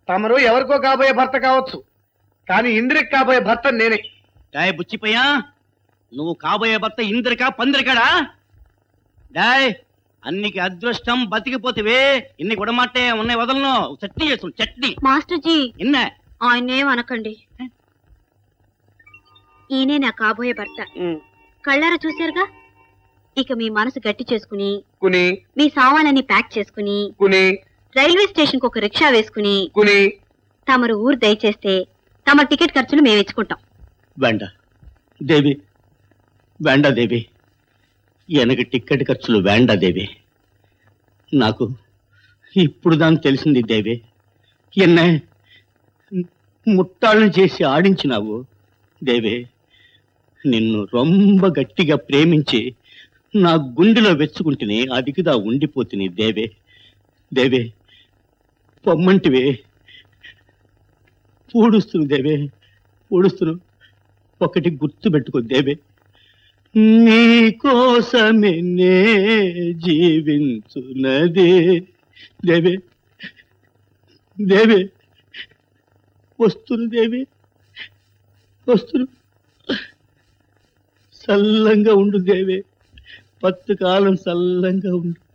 తమరు ఎవరికో కాబోయే భర్త కావచ్చు, కానీ ఇంద్రికి కాబోయే భర్త నేనే. డాయ్ బుచ్చిపోయా, నువ్వు కాబోయే భర్త ఇంద్రికా పందిరికాడా? డాయ్ అన్నికి అదృష్టం బతికిపోతివే. ఇన్ని గుడమాటే ఉన్నాయి వదలను. చట్నీ చేసు చట్నీ. మాస్టర్ జీ ఇన్న ఆయన్నేం అనకండి. ఈయనే నా కాబోయే భర్త. కళ్ళారా చూశారుగా. ఇక మీ మనసు గట్టి చేసుకుని మీ సామాన్లన్నీ ప్యాక్ చేసుకుని రైల్వే స్టేషన్ కు ఒక రిక్షా వేసుకుని తమరు ఊరు దయచేస్తే తమ టికెట్ ఖర్చులు మేము ఇచ్చుకుంటాం. వేండా దేవి, వేండా దేవి, ఎనకు టికెట్ ఖర్చులు వేండా దేవి. నాకు ఇప్పుడు దాన్ని తెలిసింది దేవి. ఎన్న ముట్టాళ్ళను చేసి ఆడించినావు దేవి. నిన్ను రొంబ గట్టిగా ప్రేమించి నా గుండెలో వెచ్చుకుంటుని అదిగిదా ఉండిపోతుంది దేవే. దేవే పొమ్మంటివే, పూడుస్తును దేవే, పూడుస్తును. ఒకటి గుర్తు పెట్టుకో దేవే, నీ కోసమే నే జీవించున్నదే దేవే. దేవే వస్తును దేవే, వస్తును. సల్లంగా ఉండు దేవే, 10 కాలం సల్లంగా ఉండు.